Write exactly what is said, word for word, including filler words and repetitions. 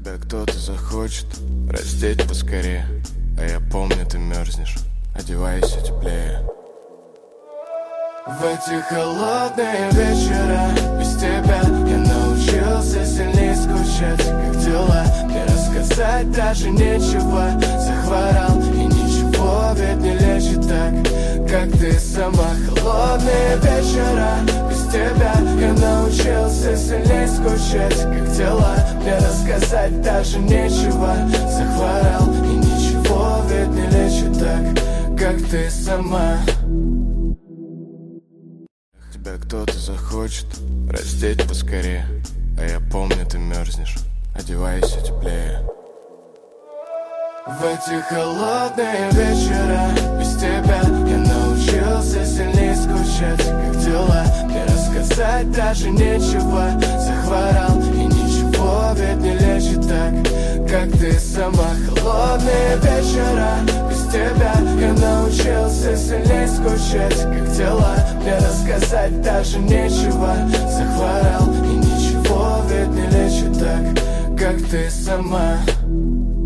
Тебя кто-то захочет раздеть поскорее, а я помню, ты мерзнешь, одевайся теплее. В эти холодные вечера без тебя я научился сильнее скучать. Как дела? Мне рассказать даже нечего. Захворал и ничего ведь не лечит так, как ты сама. Холодные вечера без тебя я научился сильнее скучать. Как дела? Мне рассказать даже нечего. Захворал и ничего ведь не лечит так, как ты сама. Тебя кто-то захочет раздеть поскорее, а я помню, ты мерзнешь, одевайся теплее. В эти холодные вечера без тебя я научился сильнее скучать. Как дела? Мне рассказать даже нечего. Захворал и ничего ведь не лечит так, как ты сама. Холодные вечера без тебя я научился сильнее скучать. Как дела? Мне рассказать даже нечего. Захворал и ничего ведь не лечит так, как ты сама.